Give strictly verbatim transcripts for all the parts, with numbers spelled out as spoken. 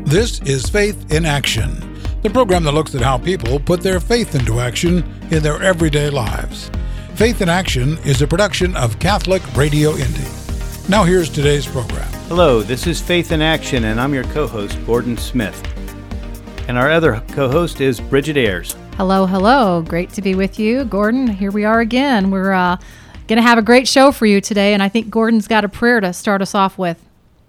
This is Faith in Action, the program that looks at how people put their faith into action in their everyday lives. Faith in Action is a production of Catholic Radio Indy. Now here's today's program. Hello, this is Faith in Action, and I'm your co-host, Gordon Smith. And our other co-host is Bridget Ayers. Hello, hello. Great to be with you, Gordon. Here we are again. We're uh, going to have a great show for you today, and I think Gordon's got a prayer to start us off with.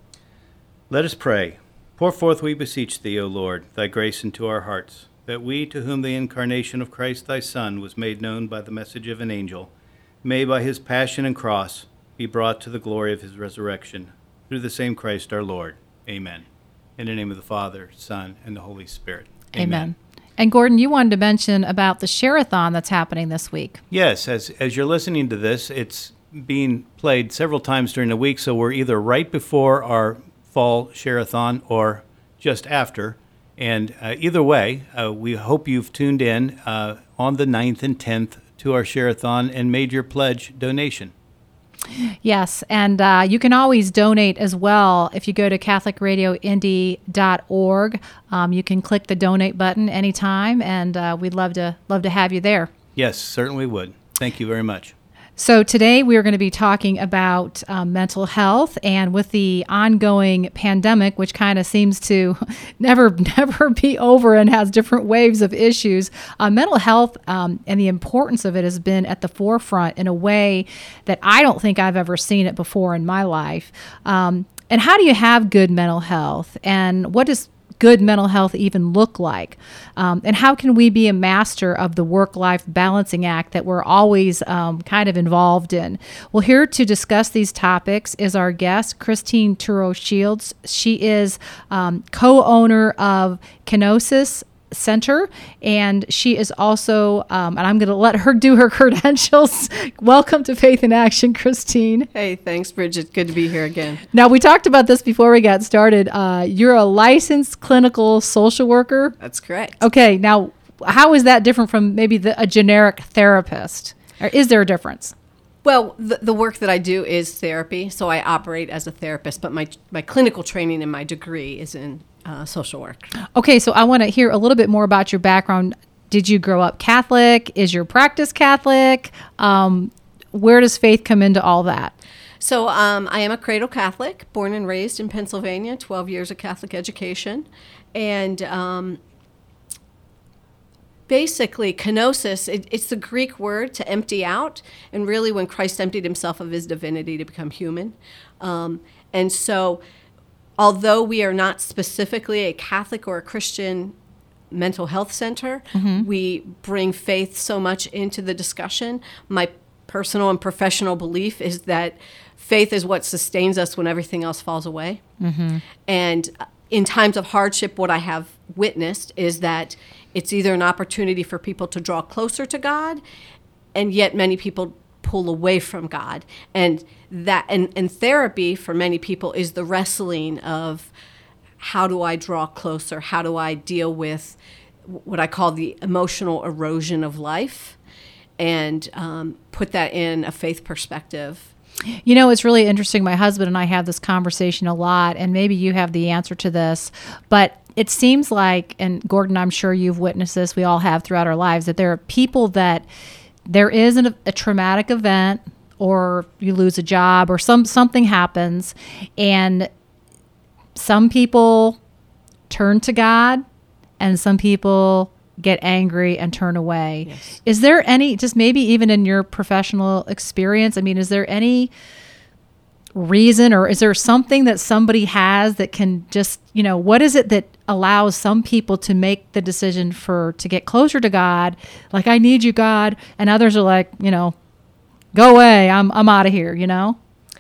Let us pray. Pour forth, we beseech thee, O Lord, thy grace into our hearts, that we, to whom the incarnation of Christ thy Son was made known by the message of an angel, may by his passion and cross be brought to the glory of his resurrection, through the same Christ our Lord. Amen. In the name of the Father, Son, and the Holy Spirit. Amen. Amen. And Gordon, you wanted to mention about the Share-a-thon that's happening this week. Yes, as as you're listening to this, it's being played several times during the week, so we're either right before our fall Share-a-thon or just after. And uh, either way, uh, we hope you've tuned in uh, on the ninth and tenth to our Share-a-thon and made your pledge donation. Yes, and uh, you can always donate as well. If you go to Catholic Radio Indy dot org, um, you can click the donate button anytime, and uh, we'd love to love to have you there. Yes, certainly would. Thank you very much. So today we are going to be talking about um, mental health, and with the ongoing pandemic, which kind of seems to never never be over and has different waves of issues, uh, mental health um, and the importance of it has been at the forefront in a way that I don't think I've ever seen it before in my life. Um, and how do you have good mental health, and what does good mental health even look like? Um, and how can we be a master of the work-life balancing act that we're always um, kind of involved in? Well, here to discuss these topics is our guest, Christine Turo Shields. She is um, co-owner of Kenosis Center, and she is also, um, and I'm going to let her do her credentials. Welcome to Faith in Action, Christine. Hey, thanks, Bridget. Good to be here again. Now, we talked about this before we got started. Uh, you're a licensed clinical social worker. That's correct. Okay, now, how is that different from maybe the, a generic therapist? Or is there a difference? Well, the, the work that I do is therapy, so I operate as a therapist, but my my clinical training and my degree is in uh, social work. Okay, so I want to hear a little bit more about your background. Did you grow up Catholic? Is your practice Catholic? Um, where does faith come into all that? So um, I am a cradle Catholic, born and raised in Pennsylvania, twelve years of Catholic education, and um, basically, kenosis, it, it's the Greek word to empty out, and really when Christ emptied himself of his divinity to become human. Um, and so, although we are not specifically a Catholic or a Christian mental health center, mm-hmm. we bring faith so much into the discussion. My personal and professional belief is that faith is what sustains us when everything else falls away. Mm-hmm. And in times of hardship, what I have witnessed is that it's either an opportunity for people to draw closer to God, and yet many people pull away from God. And that and, and therapy for many people is the wrestling of how do I draw closer? How do I deal with what I call the emotional erosion of life, and um, put that in a faith perspective? You know, it's really interesting. My husband and I have this conversation a lot, and maybe you have the answer to this, but it seems like, and Gordon, I'm sure you've witnessed this, we all have throughout our lives, that there are people that there is an, a traumatic event, or you lose a job, or some something happens, and some people turn to God, and some people get angry and turn away. Yes. Is there any, just maybe even in your professional experience, I mean, is there any reason, or is there something that somebody has that can just, you know, what is it that allows some people to make the decision for, to get closer to God, like, I need you, God, and others are like, you know, go away, I'm I'm out of here, you know?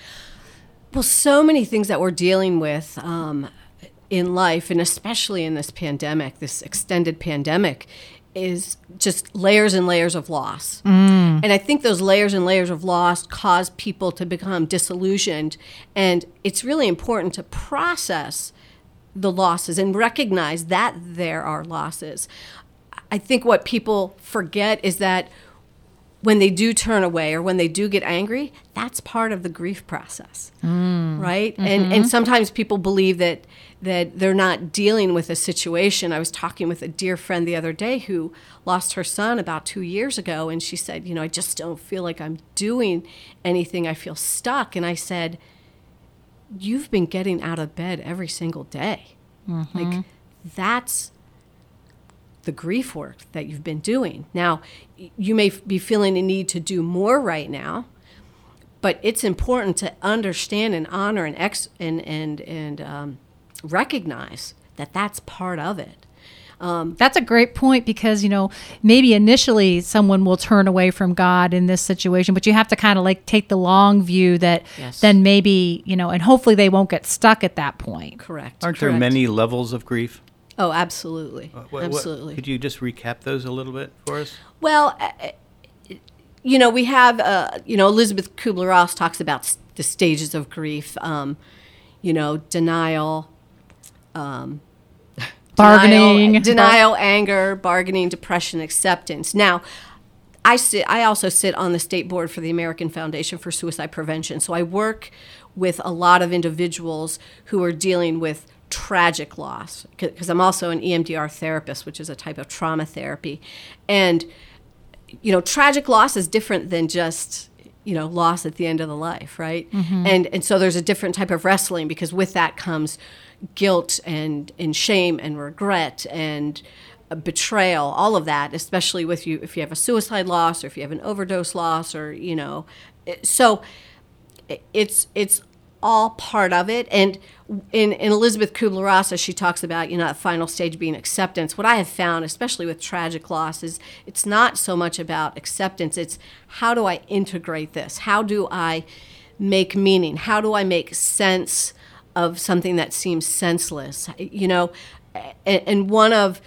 Well, so many things that we're dealing with um, in life, and especially in this pandemic, this extended pandemic, is just layers and layers of loss. Mm. And I think those layers and layers of loss cause people to become disillusioned. And it's really important to process the losses and recognize that there are losses. I think what people forget is that when they do turn away or when they do get angry, that's part of the grief process, mm. right? Mm-hmm. And and sometimes people believe that that they're not dealing with a situation. I was talking with a dear friend the other day who lost her son about two years ago, and she said, you know, I just don't feel like I'm doing anything. I feel stuck. And I said, you've been getting out of bed every single day. Mm-hmm. Like, that's the grief work that you've been doing. Now, you may be feeling a need to do more right now, but it's important to understand and honor and ex- and and and um, recognize that that's part of it. Um, that's a great point, because, you know, maybe initially someone will turn away from God in this situation, but you have to kind of like take the long view that yes. then maybe, you know, and hopefully they won't get stuck at that point. Correct. Aren't Correct. there many levels of grief? Oh, absolutely. Uh, what, absolutely. What, could you just recap those a little bit for us? Well, uh, you know, we have, uh, you know, Elizabeth Kubler-Ross talks about the stages of grief, um, you know, denial, um, bargaining, denial, denial, anger, bargaining, depression, acceptance. Now, I sit. I also sit on the state board for the American Foundation for Suicide Prevention. So I work with a lot of individuals who are dealing with tragic loss, because I'm also an E M D R therapist, which is a type of trauma therapy. And, you know, tragic loss is different than just, you know, loss at the end of the life, right? Mm-hmm. And and so there's a different type of wrestling, because with that comes guilt and, and shame and regret and betrayal, all of that, especially with you if you have a suicide loss or if you have an overdose loss, or, you know. So it's it's all part of it. And in, in Elizabeth Kubler-Ross, as she talks about, you know, that final stage being acceptance, what I have found, especially with tragic loss, is it's not so much about acceptance. It's how do I integrate this? How do I make meaning? How do I make sense of something that seems senseless? You know, and, and one of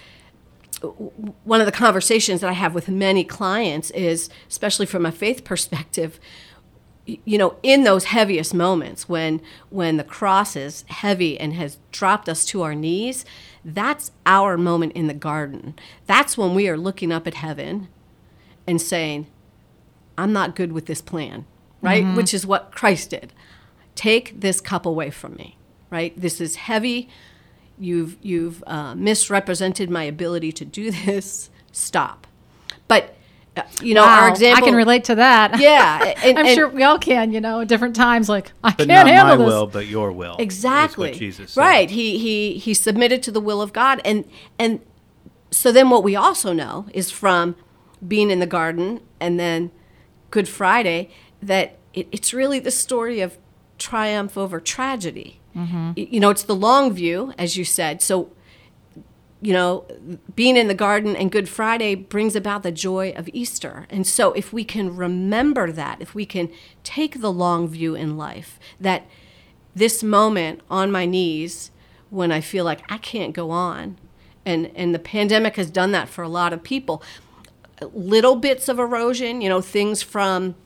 one of the conversations that I have with many clients is, especially from a faith perspective, you know, in those heaviest moments when when the cross is heavy and has dropped us to our knees, that's our moment in the garden. That's when we are looking up at heaven and saying, I'm not good with this plan, right? Mm-hmm. Which is what Christ did. Take this cup away from me, right? This is heavy. You've you've uh, misrepresented my ability to do this. Stop. But Uh, you know, wow, our example. I can relate to that. Yeah. And, I'm and, sure we all can, you know, at different times, like, I but can't not handle my this. will, but your will. Exactly. Is what Jesus said. Right. He, he, he submitted to the will of God. And, and so then what we also know is from being in the garden and then Good Friday, that it, it's really the story of triumph over tragedy. Mm-hmm. You know, it's the long view, as you said. So, you know, being in the garden and Good Friday brings about the joy of Easter. And so if we can remember that, if we can take the long view in life, that this moment on my knees when I feel like I can't go on, and, and the pandemic has done that for a lot of people, little bits of erosion, you know, things from,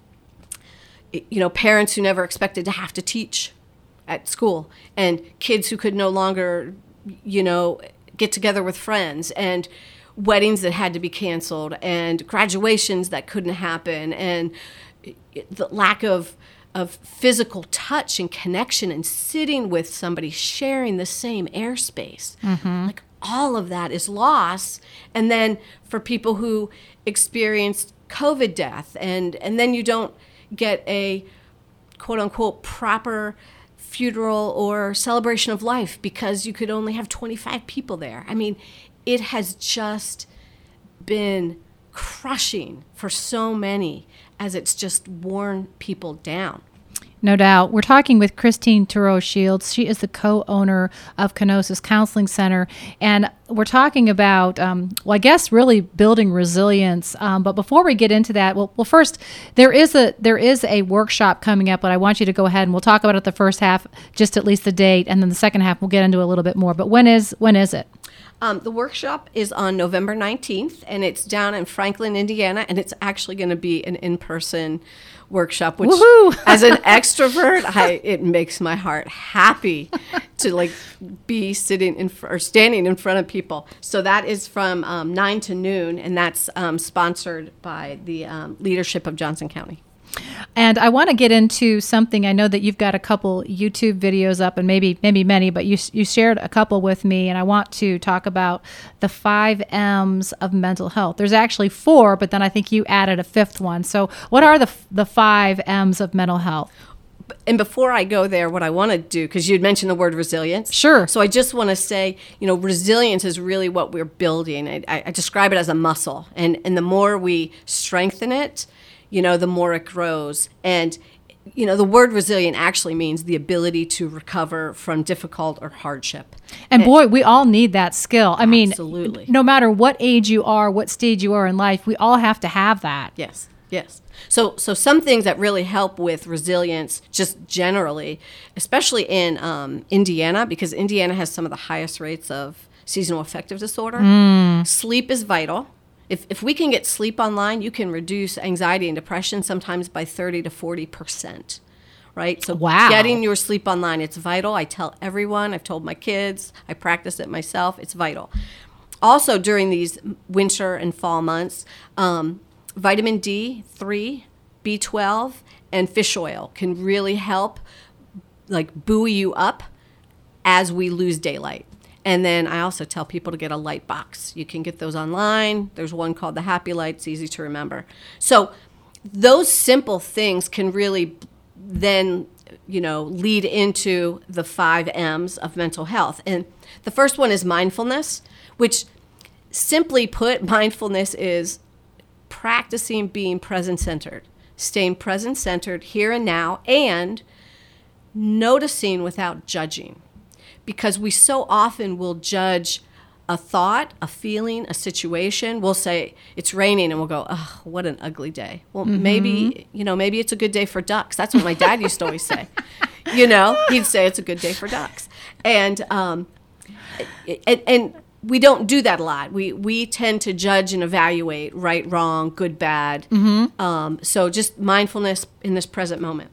you know, parents who never expected to have to teach at school, and kids who could no longer, you know, get together with friends, and weddings that had to be canceled, and graduations that couldn't happen, and the lack of of physical touch and connection and sitting with somebody sharing the same airspace. Mm-hmm. Like, all of that is loss. And then for people who experienced COVID death, and and then you don't get a quote unquote proper funeral or celebration of life because you could only have twenty-five people there. I mean, it has just been crushing for so many, as it's just worn people down. No doubt. We're talking with Christine Turow Shields. She is the co-owner of Kenosis Counseling Center. And we're talking about, um, well, I guess really building resilience. Um, but before we get into that, well, well, first, there is a there is a workshop coming up, but I want you to go ahead and we'll talk about it the first half, just at least the date, and then the second half we'll get into a little bit more. But when is when is it? Um, the workshop is on November nineteenth, and it's down in Franklin, Indiana, and it's actually going to be an in-person workshop, which Woohoo! As an extrovert, I, it makes my heart happy to like be sitting in fr- or standing in front of people. So that is from um, nine to noon, and that's um, sponsored by the um, leadership of Johnson County. And I want to get into something. I know that you've got a couple YouTube videos up, and maybe maybe many, but you you shared a couple with me, and I want to talk about the five M's of mental health. There's actually four, but then I think you added a fifth one. So what are the the five M's of mental health? And before I go there, what I want to do, because you had mentioned the word resilience. Sure. So I just want to say, you know, resilience is really what we're building. I, I describe it as a muscle. And, and the more we strengthen it, you know, the more it grows. And, you know, the word resilient actually means the ability to recover from difficult or hardship. And boy, we all need that skill. I mean, Absolutely. no matter what age you are, what stage you are in life, we all have to have that. Yes, yes. So so some things that really help with resilience just generally, especially in um, Indiana, because Indiana has some of the highest rates of seasonal affective disorder. Mm. Sleep is vital. If if we can get sleep online, you can reduce anxiety and depression sometimes by thirty to forty percent, right? So wow. Getting your sleep online, it's vital. I tell everyone, I've told my kids, I practice it myself, it's vital. Also during these winter and fall months, um, vitamin D three, B twelve, and fish oil can really help like buoy you up as we lose daylight. And then I also tell people to get a light box. You can get those online. There's one called the Happy Light. It's easy to remember. So those simple things can really then, you know, lead into the five M's of mental health. And the first one is mindfulness, which simply put, mindfulness is practicing being present-centered, staying present-centered here and now, and noticing without judging. Because we so often will judge a thought, a feeling, a situation. We'll say it's raining and we'll go, oh, what an ugly day. Well, mm-hmm. maybe, you know, maybe it's a good day for ducks. That's what my dad used to always say. You know, he'd say it's a good day for ducks. And um, and, and we don't do that a lot. We we tend to judge and evaluate right, wrong, good, bad. Mm-hmm. Um, so just mindfulness in this present moment.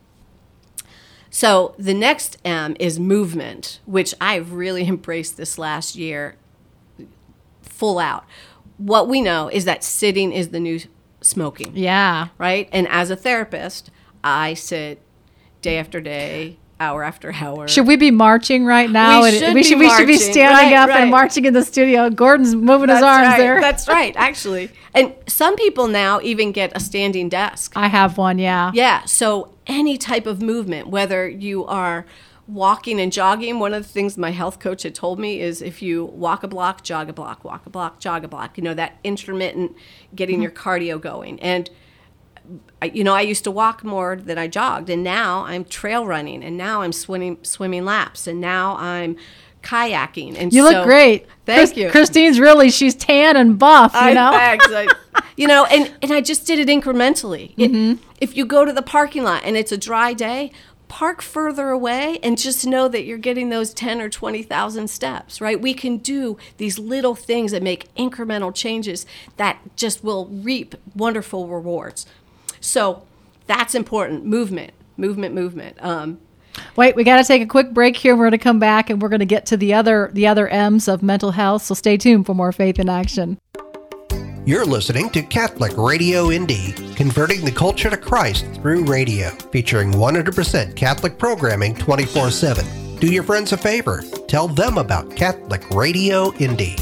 So the next M is movement, which I've really embraced this last year full out. What we know is that sitting is the new smoking. Yeah. Right? And as a therapist, I sit day after day, hour after hour. Should we be marching right now? We should, we should, be, we should be standing right, up right. and marching in the studio. Gordon's moving That's his arms right. there. That's right, actually. And some people now even get a standing desk. I have one, yeah. Yeah, so any type of movement, whether you are walking and jogging, one of the things my health coach had told me is if you walk a block, jog a block, walk a block, jog a block, you know, that intermittent getting mm-hmm. your cardio going. And I, you know, I used to walk more than I jogged, and now I'm trail running, and now I'm swimming swimming laps, and now I'm kayaking. And you so, look great. Thank Chris, you. Christine's really, she's tan and buff, you I, know? Thanks. I, you know, and, and I just did it incrementally. It, mm-hmm. If you go to the parking lot and it's a dry day, park further away and just know that you're getting those ten or twenty thousand steps, right? We can do these little things that make incremental changes that just will reap wonderful rewards. So that's important. Movement, movement, movement. Um, Wait, we got to take a quick break here. We're going to come back and we're going to get to the other the other M's of mental health. So stay tuned for more Faith in Action. You're listening to Catholic Radio Indy, converting the culture to Christ through radio, featuring one hundred percent Catholic programming twenty-four seven. Do your friends a favor. Tell them about Catholic Radio Indy.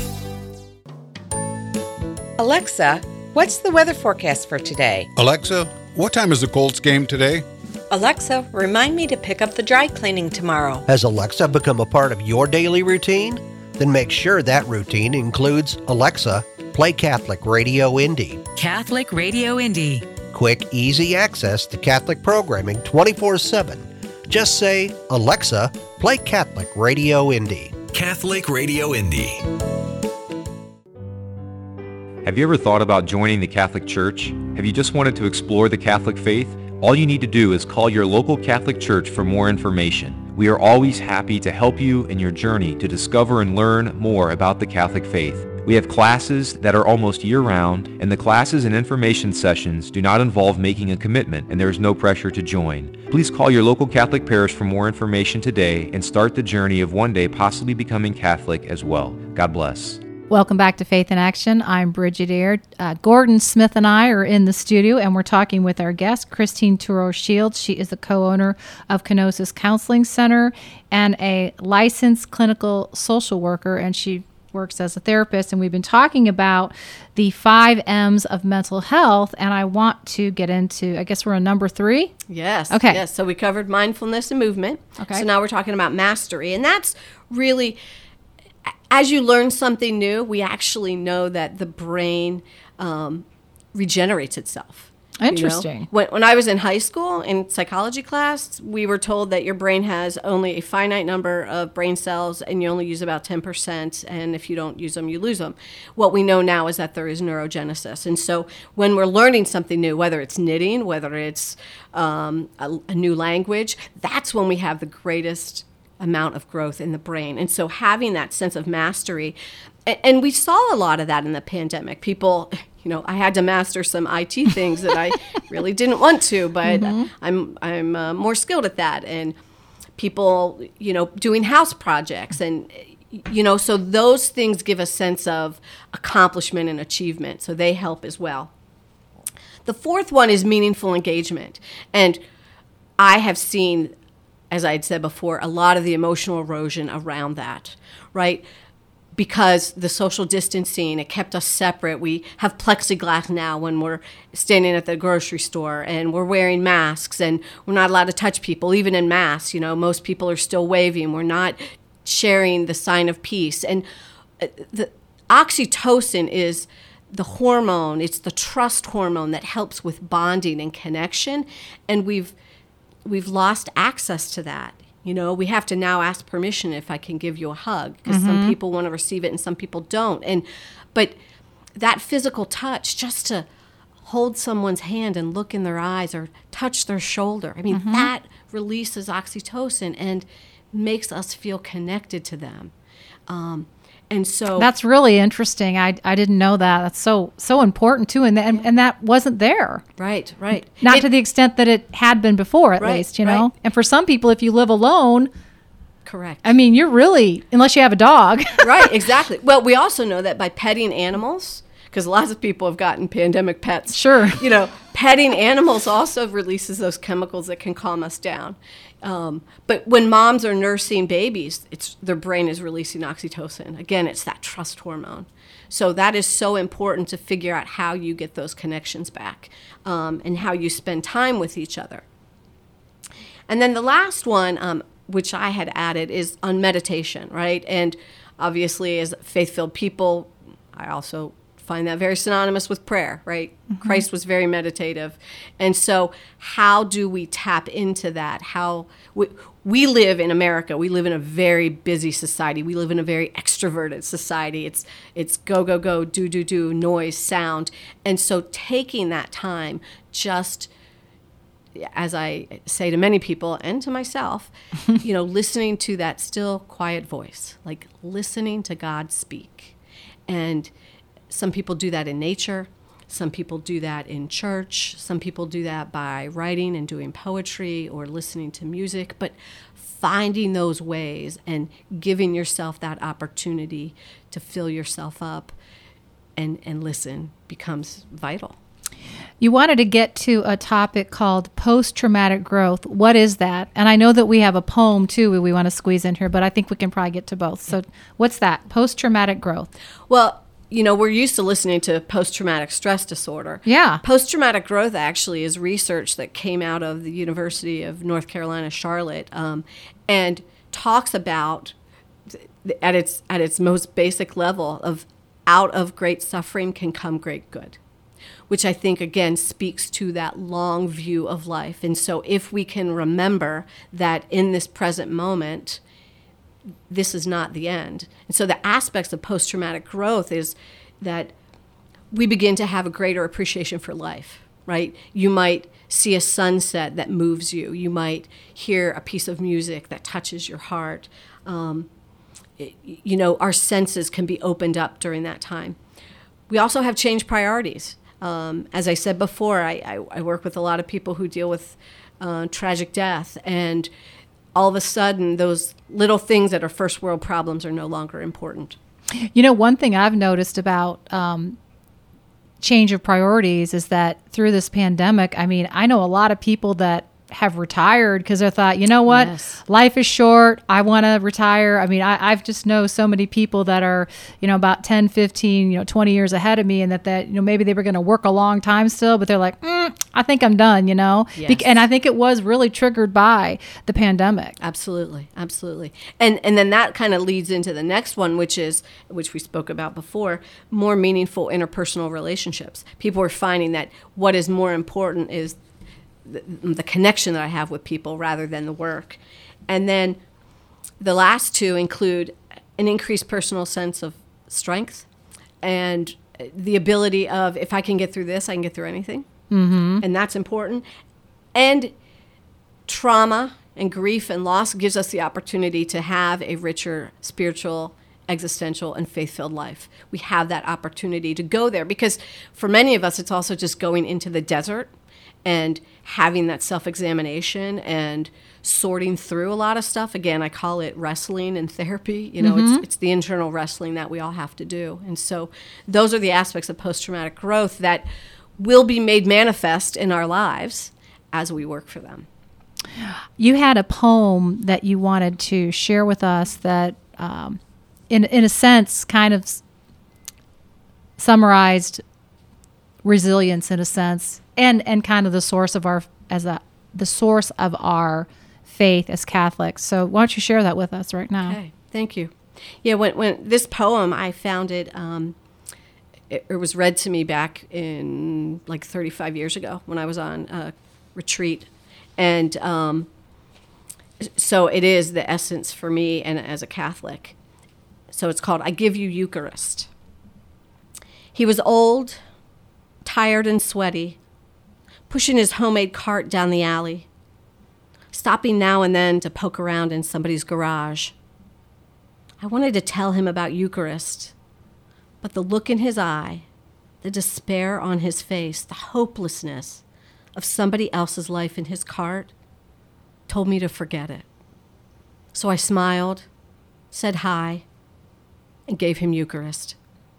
Alexa, what's the weather forecast for today? Alexa, what time is the Colts game today? Alexa, remind me to pick up the dry cleaning tomorrow. Has Alexa become a part of your daily routine? Then make sure that routine includes Alexa, play Catholic Radio Indy. Catholic Radio Indy. Quick, easy access to Catholic programming twenty-four seven. Just say, Alexa, play Catholic Radio Indy. Catholic Radio Indy. Have you ever thought about joining the Catholic Church? Have you just wanted to explore the Catholic faith? All you need to do is call your local Catholic Church for more information. We are always happy to help you in your journey to discover and learn more about the Catholic faith. We have classes that are almost year-round, and the classes and information sessions do not involve making a commitment, and there is no pressure to join. Please call your local Catholic parish for more information today and start the journey of one day possibly becoming Catholic as well. God bless. Welcome back to Faith in Action. I'm Bridget Eyre. Uh, Gordon Smith and I are in the studio, and we're talking with our guest, Christine Tourneau-Shields. She is the co-owner of Kenosis Counseling Center and a licensed clinical social worker, and she works as a therapist. And we've been talking about the five M's of mental health, and I want to get into, I guess we're on number three? Yes. Okay. Yes. So we covered mindfulness and movement. Okay. So now we're talking about mastery, and that's really, as you learn something new, we actually know that the brain um, regenerates itself. Interesting. You know? When, when I was in high school in psychology class, we were told that your brain has only a finite number of brain cells and you only use about ten percent. And if you don't use them, you lose them. What we know now is that there is neurogenesis. And so when we're learning something new, whether it's knitting, whether it's um, a, a new language, that's when we have the greatest amount of growth in the brain. And so having that sense of mastery, and, and we saw a lot of that in the pandemic. People, you know, I had to master some I T things that I really didn't want to, but mm-hmm. I'm I'm uh, more skilled at that. And people, you know, doing house projects, and you know, so those things give a sense of accomplishment and achievement. So they help as well. The fourth one is meaningful engagement, and I have seen, as I had said before, a lot of the emotional erosion around that, right? Because the social distancing, it kept us separate. We have plexiglass now when we're standing at the grocery store, and we're wearing masks, and we're not allowed to touch people, even in masks. You know, most people are still waving. We're not sharing the sign of peace. And the oxytocin is the hormone. It's the trust hormone that helps with bonding and connection. And we've we've lost access to that. You know, we have to now ask permission if I can give you a hug, because mm-hmm. some people want to receive it and some people don't. And but that physical touch, just to hold someone's hand and look in their eyes or touch their shoulder, I mean, mm-hmm. that releases oxytocin and makes us feel connected to them. Um, and so that's really interesting. I, I didn't know that. That's so so important too, and and, yeah. and that wasn't there. Right, right. Not it, to the extent that it had been before, at right, least, you know. Right. And for some people, if you live alone, correct. I mean, you're really, unless you have a dog. Right, exactly. Well, we also know that by petting animals, because lots of people have gotten pandemic pets. Sure. You know, petting animals also releases those chemicals that can calm us down. Um, but when moms are nursing babies, it's their brain is releasing oxytocin. Again, it's that trust hormone. So that is so important to figure out how you get those connections back, um, and how you spend time with each other. And then the last one, um, which I had added, is on meditation, right? And obviously, as faith-filled people, I also find that very synonymous with prayer, right? Mm-hmm. Christ was very meditative. And so how do we tap into that? How we, we live in America, we live in a very busy society. We live in a very extroverted society. It's it's go, go, go, do, do, do, noise, sound. And so taking that time, just as I say to many people and to myself, you know, listening to that still quiet voice, like listening to God speak. And some people do that in nature. Some people do that in church. Some people do that by writing and doing poetry or listening to music. But finding those ways and giving yourself that opportunity to fill yourself up and, and listen becomes vital. You wanted to get to a topic called post-traumatic growth. What is that? And I know that we have a poem, too, we want to squeeze in here, but I think we can probably get to both. So what's that, post-traumatic growth? Well, you know, we're used to listening to post-traumatic stress disorder. Yeah. Post-traumatic growth actually is research that came out of the University of North Carolina, Charlotte, um, and talks about, th- at its at its most basic level, of out of great suffering can come great good, which I think, again, speaks to that long view of life. And so if we can remember that in this present moment, this is not the end. And so the aspects of post-traumatic growth is that we begin to have a greater appreciation for life, right? You might see a sunset that moves you. You might hear a piece of music that touches your heart. Um, it, you know, our senses can be opened up during that time. We also have changed priorities. Um, as I said before, I, I, I work with a lot of people who deal with uh, tragic death, and all of a sudden those little things that are first world problems are no longer important. You know, one thing I've noticed about um, change of priorities is that through this pandemic, I mean, I know a lot of people that have retired because they thought, you know what, Yes. life is short. I want to retire. I mean, I, I've just know so many people that are, you know, about ten, fifteen, you know, twenty years ahead of me, and that, that you know, maybe they were going to work a long time still, but they're like, mm, I think I'm done, you know? Yes. Bec- and I think it was really triggered by the pandemic. Absolutely, absolutely. And and then that kind of leads into the next one, which is, which we spoke about before, more meaningful interpersonal relationships. People are finding that what is more important is the, the connection that I have with people rather than the work. And then the last two include an increased personal sense of strength and the ability of, if I can get through this, I can get through anything. Mm-hmm. And that's important. And trauma and grief and loss gives us the opportunity to have a richer spiritual, existential, and faith-filled life. We have that opportunity to go there because for many of us, it's also just going into the desert and having that self-examination and sorting through a lot of stuff. Again, I call it wrestling and therapy. You know, mm-hmm. it's it's the internal wrestling that we all have to do. And so those are the aspects of post-traumatic growth that will be made manifest in our lives as we work for them. You had a poem that you wanted to share with us that, um, in in a sense, kind of s- summarized resilience in a sense, and, and kind of the source of our as a the source of our faith as Catholics. So why don't you share that with us right now? Okay, thank you. Yeah, when when this poem, I found it. Um, it, it was read to me back in like thirty-five years ago when I was on a retreat, and um, so it is the essence for me and as a Catholic. So it's called "I Give You Eucharist." He was old, tired and sweaty, pushing his homemade cart down the alley, stopping now and then to poke around in somebody's garage. I wanted to tell him about Eucharist, but the look in his eye, the despair on his face, the hopelessness of somebody else's life in his cart told me to forget it. So I smiled, said hi, and gave him Eucharist.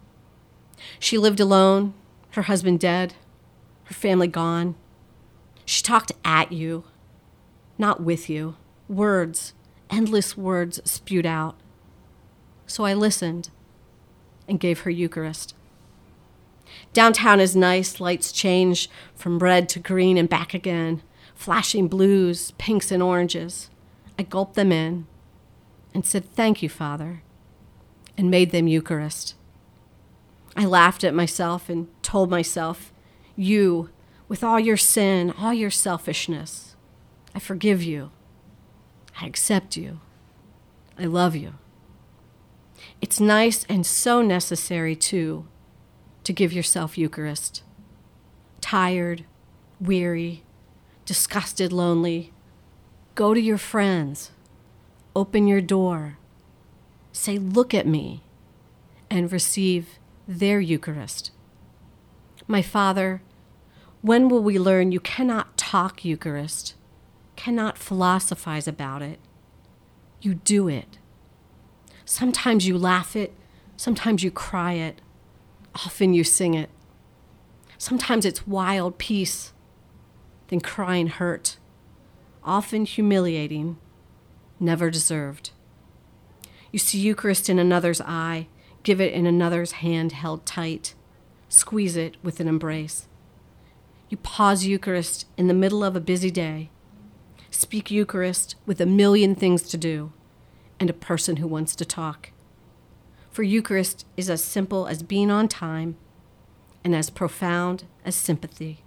She lived alone, her husband dead, her family gone. She talked at you, not with you. Words, endless words spewed out. So I listened and gave her Eucharist. Downtown is nice. Lights change from red to green and back again, flashing blues, pinks, and oranges. I gulped them in and said, "Thank you, Father," and made them Eucharist. I laughed at myself and told myself, "You, with all your sin, all your selfishness, I forgive you. I accept you. I love you." It's nice and so necessary, too, to give yourself Eucharist. Tired, weary, disgusted, lonely, go to your friends, open your door, say, "Look at me," and receive their Eucharist. My Father, when will we learn you cannot talk Eucharist, cannot philosophize about it? You do it. Sometimes you laugh it, sometimes you cry it, often you sing it. Sometimes it's wild peace, then crying hurt, often humiliating, never deserved. You see Eucharist in another's eye, give it in another's hand held tight, squeeze it with an embrace. You pause Eucharist in the middle of a busy day, speak Eucharist with a million things to do and a person who wants to talk. For Eucharist is as simple as being on time and as profound as sympathy.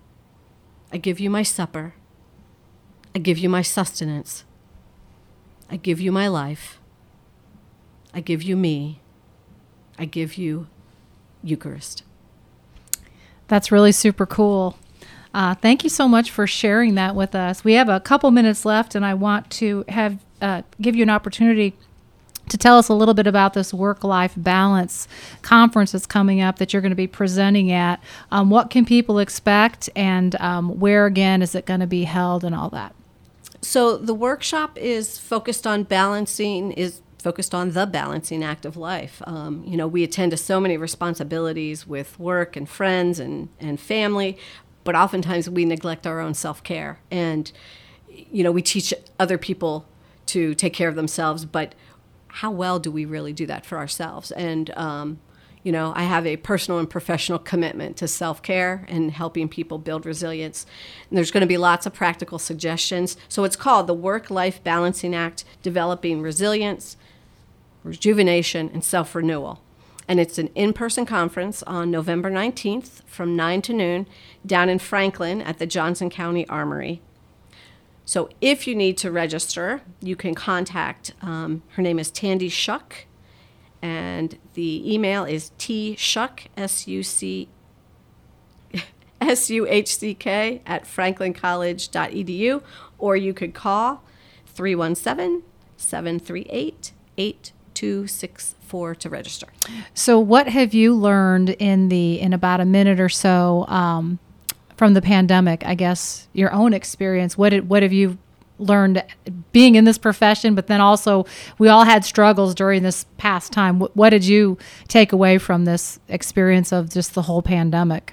I give you my supper. I give you my sustenance. I give you my life. I give you me. I give you Eucharist. That's really super cool. Uh, thank you so much for sharing that with us. We have a couple minutes left, and I want to have uh, give you an opportunity to tell us a little bit about this work-life balance conference that's coming up that you're going to be presenting at. Um, what can people expect, and um, where, again, is it going to be held and all that? So the workshop is focused on balancing, is focused on the balancing act of life. Um, you know, we attend to so many responsibilities with work and friends and, and family, but oftentimes we neglect our own self-care. And, you know, we teach other people to take care of themselves, but how well do we really do that for ourselves? And, um, you know, I have a personal and professional commitment to self-care and helping people build resilience. And there's going to be lots of practical suggestions. So it's called the Work-Life Balancing Act, Developing Resilience, Rejuvenation, and Self-Renewal. And it's an in-person conference on November nineteenth from nine to noon down in Franklin at the Johnson County Armory. So if you need to register, you can contact, um, her name is Tandy Shuck, and the email is tshuck, S U C, S U H C K, at franklin college dot e d u, or you could call three one seven, seven three eight, eight two six four to register. So what have you learned in the in about a minute or so um, from the pandemic, I guess, your own experience? What did, what have you learned being in this profession, but then also we all had struggles during this past time. What, what did you take away from this experience of just the whole pandemic?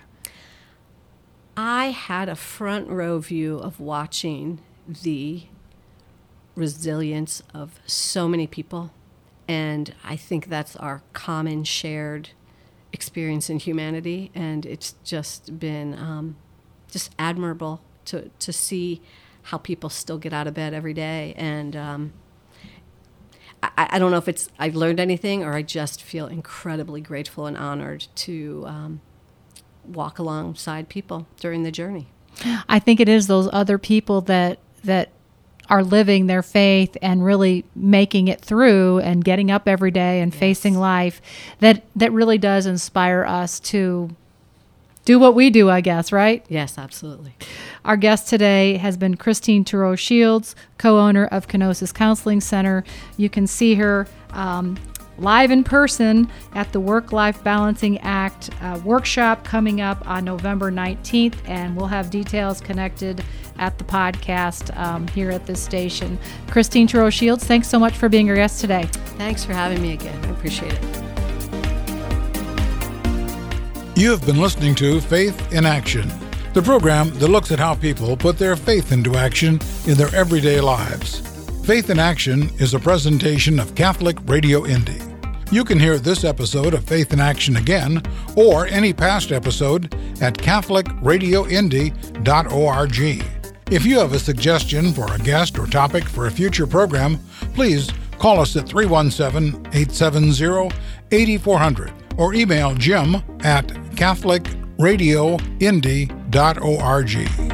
I had a front row view of watching the resilience of so many people, and I think that's our common shared experience in humanity, and it's just been um, just admirable to, to see how people still get out of bed every day. And um, I, I don't know if it's I've learned anything, or I just feel incredibly grateful and honored to um, walk alongside people during the journey. I think it is those other people that that are living their faith and really making it through and getting up every day and yes. facing life that that really does inspire us to do what we do, I guess, right? Yes, absolutely. Our guest today has been Christine Turow Shields, co-owner of Kenosis Counseling Center. You can see her um, live in person at the Work-Life Balancing Act uh, workshop coming up on November nineteenth, and we'll have details connected at the podcast um, here at this station. Christine Turow Shields, thanks so much for being our guest today. Thanks for having me again. I appreciate it. You have been listening to Faith in Action, the program that looks at how people put their faith into action in their everyday lives. Faith in Action is a presentation of Catholic Radio Indy. You can hear this episode of Faith in Action again, or any past episode, at catholic radio indy dot org. If you have a suggestion for a guest or topic for a future program, please call us at three one seven, eight seven zero, eight four zero zero or email Jim at catholic radio indy dot org.